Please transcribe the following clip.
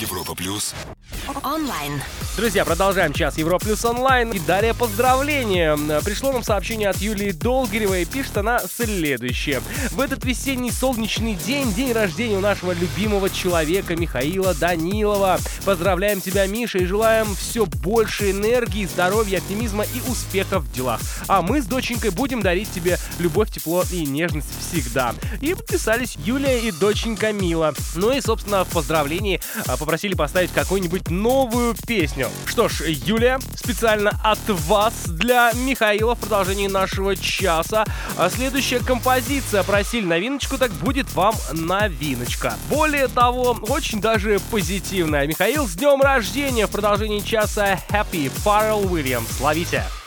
Европа Плюс онлайн. Друзья, продолжаем час Европа Плюс онлайн. И далее поздравления. Пришло нам сообщение от Юлии Долгиревой. Пишет она следующее. В этот весенний солнечный день, день рождения у нашего любимого человека Михаила Данилова. Поздравляем тебя, Миша, и желаем все больше энергии, здоровья, оптимизма и успехов в делах. А мы с доченькой будем дарить тебе любовь, тепло и нежность всегда. И подписались Юлия и доченька Мила. Ну и, собственно, в поздравлении попросили поставить какую-нибудь новую песню. Что ж, Юлия, специально от вас для Михаила в продолжении нашего часа. А следующая композиция, просили новиночку, так будет вам новиночка. Более того, очень даже позитивная. Михаил, с днем рождения в продолжении часа Happy Pharrell Williams. Ловите!